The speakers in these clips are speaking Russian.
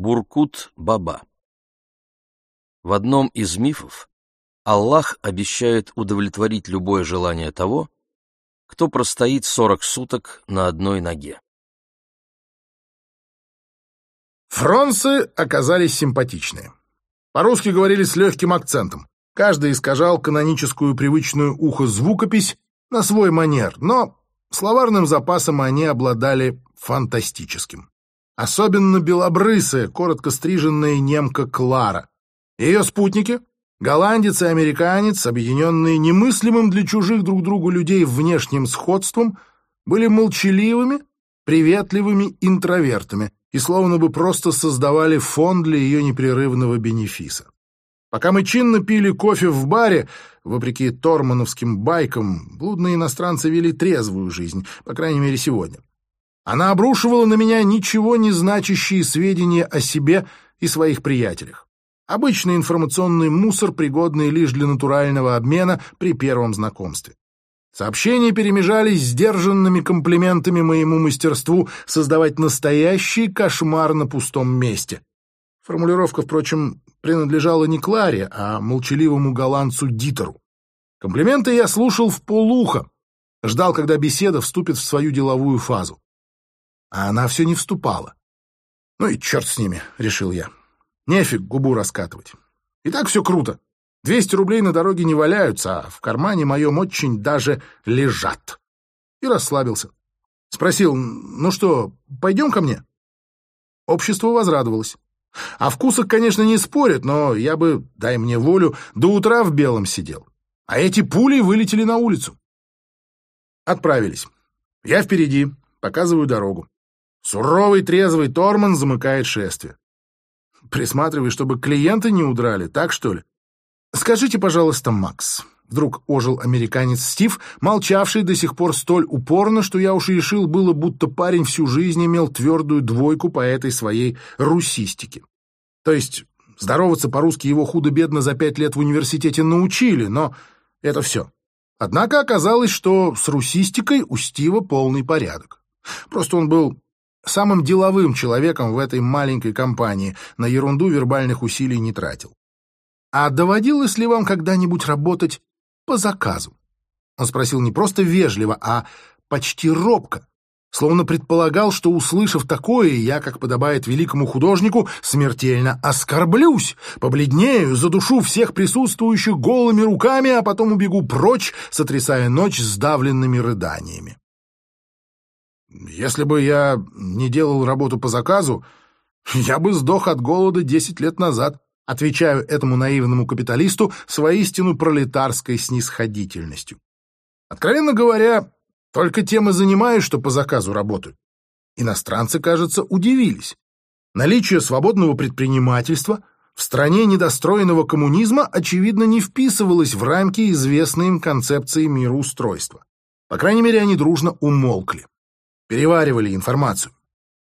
Буркут-баба. В одном из мифов Аллах обещает удовлетворить любое желание того, кто простоит 40 суток на одной ноге. Фронсы оказались симпатичные. По-русски говорили с легким акцентом. Каждый искажал каноническую привычную ухо звукопись на свой манер, но словарным запасом они обладали фантастическим. Особенно белобрысая, коротко стриженная немка Клара. Ее спутники — голландец и американец, объединенные немыслимым для чужих друг другу людей внешним сходством, были молчаливыми, приветливыми интровертами и словно бы просто создавали фон для ее непрерывного бенефиса. Пока мы чинно пили кофе в баре, вопреки тормановским байкам, блудные иностранцы вели трезвую жизнь, по крайней мере сегодня. Она обрушивала на меня ничего не значащие сведения о себе и своих приятелях. Обычный информационный мусор, пригодный лишь для натурального обмена при первом знакомстве. Сообщения перемежались сдержанными комплиментами моему мастерству создавать настоящий кошмар на пустом месте. Формулировка, впрочем, принадлежала не Кларе, а молчаливому голландцу Дитеру. Комплименты я слушал вполуха, ждал, когда беседа вступит в свою деловую фазу. А она все не вступала. Ну и черт с ними, решил я. Нефиг губу раскатывать. И так все круто. 200 рублей на дороге не валяются, а в кармане моем очень даже лежат. И расслабился. Спросил, ну что, пойдем ко мне? Общество возрадовалось. О вкусах, конечно, не спорят, но я бы, дай мне волю, до утра в белом сидел. А эти пули вылетели на улицу. Отправились. Я впереди, показываю дорогу. Суровый трезвый Торман замыкает шествие. Присматривай, чтобы клиенты не удрали, так что ли? «Скажите, пожалуйста, Макс», — вдруг ожил американец Стив, молчавший до сих пор столь упорно, что я уж решил было, будто парень всю жизнь имел твердую двойку по этой своей русистике. То есть здороваться по-русски его худо-бедно за 5 лет в университете научили, но это все. Однако оказалось, что с русистикой у Стива полный порядок. Просто он был самым деловым человеком в этой маленькой компании, на ерунду вербальных усилий не тратил. «А доводилось ли вам когда-нибудь работать по заказу?» Он спросил не просто вежливо, а почти робко, словно предполагал, что, услышав такое, я, как подобает великому художнику, смертельно оскорблюсь, побледнею, задушу всех присутствующих голыми руками, а потом убегу прочь, сотрясая ночь сдавленными рыданиями. Если бы я не делал работу по заказу, я бы сдох от голода 10 лет назад. Отвечаю этому наивному капиталисту с воистину пролетарской снисходительностью. Откровенно говоря, только тем и занимаюсь, что по заказу работаю. Иностранцы, кажется, удивились. Наличие свободного предпринимательства в стране недостроенного коммунизма, очевидно, не вписывалось в рамки известной им концепции мироустройства. По крайней мере, они дружно умолкли, переваривали информацию.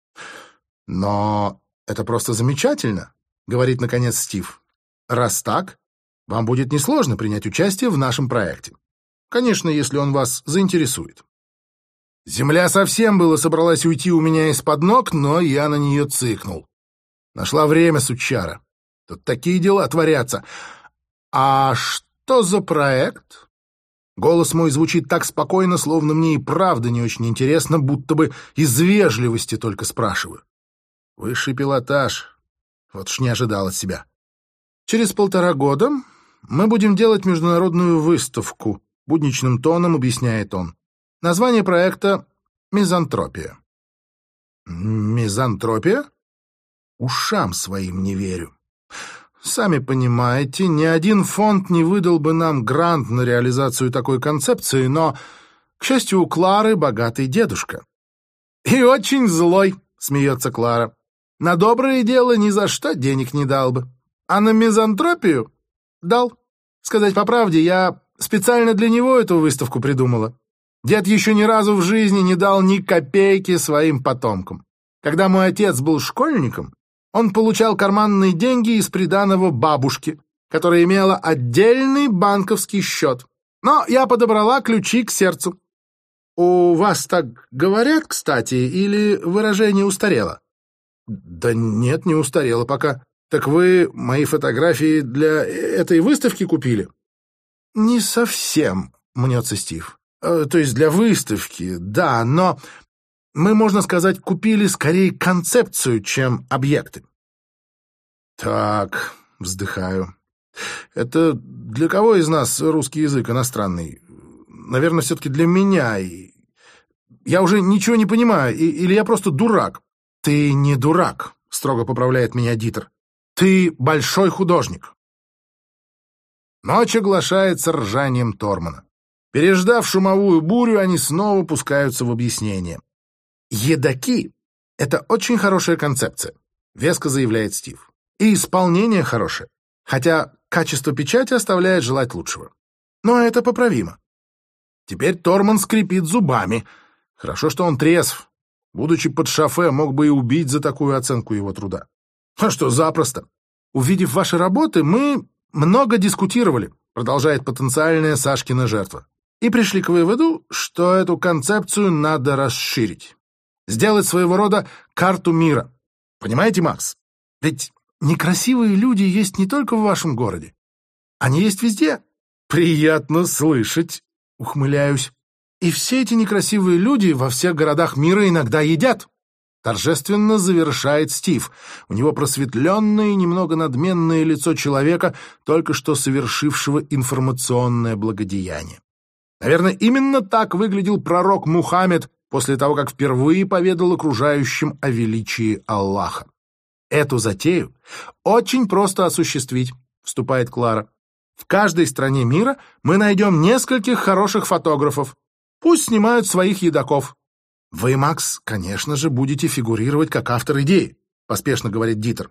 Но это просто замечательно, говорит, наконец, Стив. Раз так, вам будет несложно принять участие в нашем проекте. Конечно, если он вас заинтересует. Земля совсем было собралась уйти у меня из-под ног, но я на нее цыкнул. Нашла время, сучара. Тут такие дела творятся. А что за проект? Голос мой звучит так спокойно, словно мне и правда не очень интересно, будто бы из вежливости только спрашиваю. Высший пилотаж. Вот ж не ожидал от себя. Через 1,5 года мы будем делать международную выставку, будничным тоном объясняет он. Название проекта «Мизантропия». Мизантропия? Ушам своим не верю. Сами понимаете, ни один фонд не выдал бы нам грант на реализацию такой концепции, но, к счастью, у Клары богатый дедушка. И очень злой, смеется Клара. На доброе дело ни за что денег не дал бы. А на мизантропию дал. Сказать по правде, я специально для него эту выставку придумала. Дед еще ни разу в жизни не дал ни копейки своим потомкам. Когда мой отец был школьником, он получал карманные деньги из приданого бабушки, которая имела отдельный банковский счет. Но я подобрала ключи к сердцу. У вас так говорят, кстати, или выражение устарело? Да нет, не устарела пока. Так вы мои фотографии для этой выставки купили? Не совсем, мнется Стив. То есть для выставки, да, но мы, можно сказать, купили скорее концепцию, чем объекты. Так, вздыхаю. Это для кого из нас русский язык иностранный? Наверное, все-таки для меня. Я уже ничего не понимаю, или я просто дурак? Ты не дурак, строго поправляет меня Дитер. Ты большой художник. Ночь оглашается ржанием Тормана. Переждав шумовую бурю, они снова пускаются в объяснение. «Едоки — это очень хорошая концепция», — веско заявляет Стив. «И исполнение хорошее, хотя качество печати оставляет желать лучшего. Но это поправимо». Теперь Торман скрипит зубами. Хорошо, что он трезв. Будучи под шофе, мог бы и убить за такую оценку его труда. А что, запросто. «Увидев ваши работы, мы много дискутировали», — продолжает потенциальная Сашкина жертва, «и пришли к выводу, что эту концепцию надо расширить. Сделать своего рода карту мира. Понимаете, Макс? Ведь некрасивые люди есть не только в вашем городе. Они есть везде». «Приятно слышать», — ухмыляюсь. «И все эти некрасивые люди во всех городах мира иногда едят», — торжественно завершает Стив. У него просветленное и немного надменное лицо человека, только что совершившего информационное благодеяние. Наверное, именно так выглядел пророк Мухаммед после того, как впервые поведал окружающим о величии Аллаха. «Эту затею очень просто осуществить», — вступает Клара. «В каждой стране мира мы найдем нескольких хороших фотографов. Пусть снимают своих едоков». «Вы, Макс, конечно же, будете фигурировать как автор идеи», — поспешно говорит Дитер.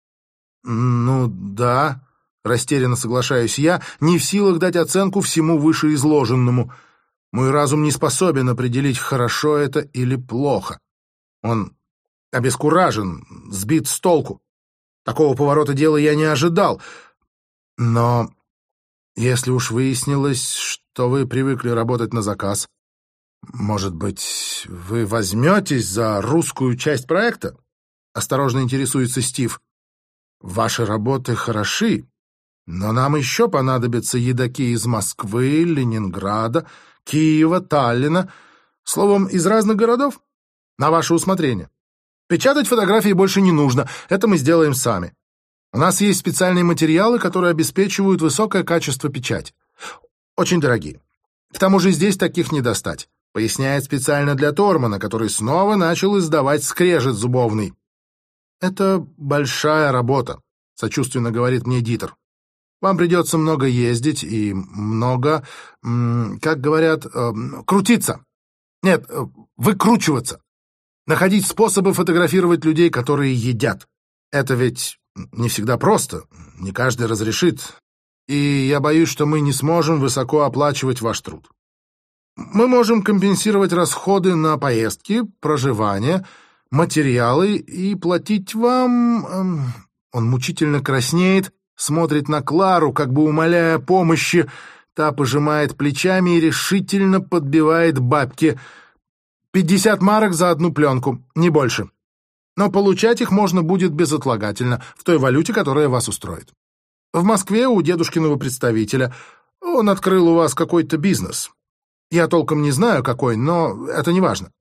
«Ну да», — растерянно соглашаюсь я, не в силах дать оценку всему вышеизложенному. Мой разум не способен определить, хорошо это или плохо. Он обескуражен, сбит с толку. Такого поворота дела я не ожидал. Но если уж выяснилось, что вы привыкли работать на заказ, может быть, вы возьметесь за русскую часть проекта? Осторожно интересуется Стив. Ваши работы хороши, но нам еще понадобятся едоки из Москвы, Ленинграда, Киева, Таллина, словом, из разных городов. На ваше усмотрение. Печатать фотографии больше не нужно, это мы сделаем сами. У нас есть специальные материалы, которые обеспечивают высокое качество печати. Очень дорогие. К тому же здесь таких не достать, поясняет специально для Тормана, который снова начал издавать скрежет зубовный. Это большая работа, сочувственно говорит мне Дитер. Вам придется много ездить и много, как говорят, крутиться. Нет, выкручиваться. Находить способы фотографировать людей, которые едят. Это ведь не всегда просто, не каждый разрешит. И я боюсь, что мы не сможем высоко оплачивать ваш труд. Мы можем компенсировать расходы на поездки, проживание, материалы и платить вам... Он мучительно краснеет, смотрит на Клару, как бы умоляя помощи. Та пожимает плечами и решительно подбивает бабки. 50 марок за одну пленку, не больше. Но получать их можно будет безотлагательно, в той валюте, которая вас устроит. В Москве у дедушкиного представителя. Он открыл у вас какой-то бизнес. Я толком не знаю, какой, но это не важно.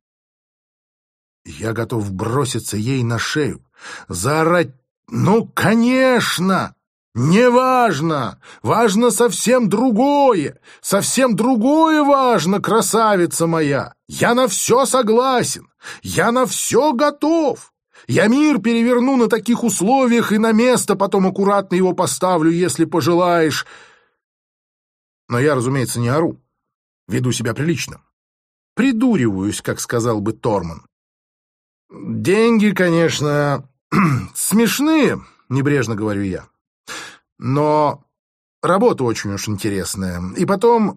Я готов броситься ей на шею, заорать: «Ну, конечно! Не важно! Важно совсем другое! Совсем другое важно, красавица моя! Я на все согласен! Я на все готов! Я мир переверну на таких условиях и на место потом аккуратно его поставлю, если пожелаешь!» Но я, разумеется, не ору. Веду себя прилично. Придуриваюсь, как сказал бы Торман. «Деньги, конечно, смешные», — небрежно говорю я. «Но работа очень уж интересная. И потом,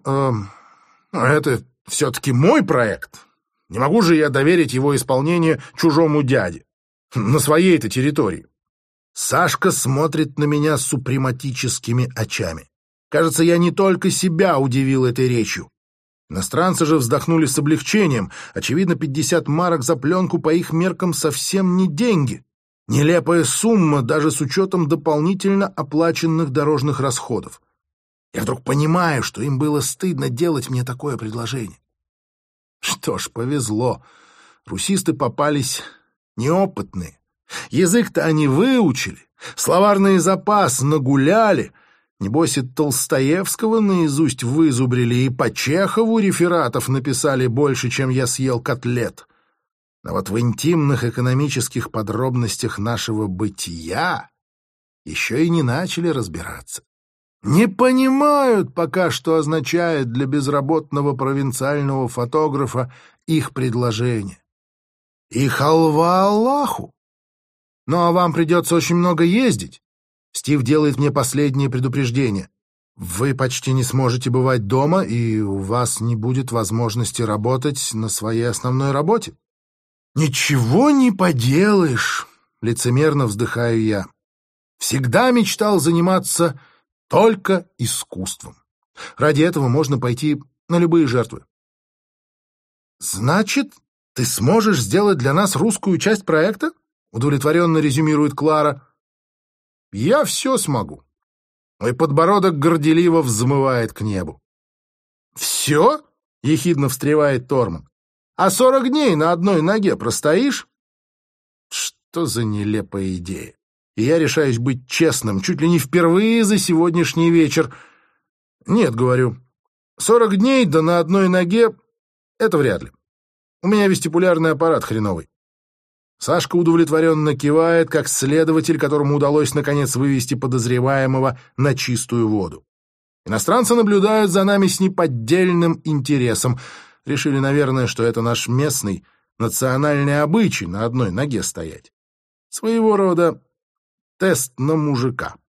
это все-таки мой проект. Не могу же я доверить его исполнение чужому дяде. На своей-то территории». Сашка смотрит на меня супрематическими очами. Кажется, я не только себя удивил этой речью. Иностранцы же вздохнули с облегчением. Очевидно, 50 марок за пленку по их меркам совсем не деньги. Нелепая сумма даже с учетом дополнительно оплаченных дорожных расходов. Я вдруг понимаю, что им было стыдно делать мне такое предложение. Что ж, повезло. Русисты попались неопытные. Язык-то они выучили, словарный запас нагуляли. Небось, и Толстоевского наизусть вызубрили, и по Чехову рефератов написали больше, чем я съел котлет. Но вот в интимных экономических подробностях нашего бытия еще и не начали разбираться. Не понимают пока, что означает для безработного провинциального фотографа их предложение. И халва Аллаху. Ну а вам придется очень много ездить. Стив делает мне последнее предупреждение. Вы почти не сможете бывать дома, и у вас не будет возможности работать на своей основной работе. Ничего не поделаешь, лицемерно вздыхаю я. Всегда мечтал заниматься только искусством. Ради этого можно пойти на любые жертвы. Значит, ты сможешь сделать для нас русскую часть проекта? Удовлетворенно резюмирует Клара. Я все смогу. Мой подбородок горделиво взмывает к небу. Все? Ехидно встревает Торман. А 40 дней на одной ноге простоишь? Что за нелепая идея? И я решаюсь быть честным, чуть ли не впервые за сегодняшний вечер. Нет, говорю, 40 дней да на одной ноге — это вряд ли. У меня вестибулярный аппарат хреновый. Сашка удовлетворенно кивает, как следователь, которому удалось наконец вывести подозреваемого на чистую воду. Иностранцы наблюдают за нами с неподдельным интересом. Решили, наверное, что это наш местный национальный обычай на одной ноге стоять. Своего рода тест на мужика.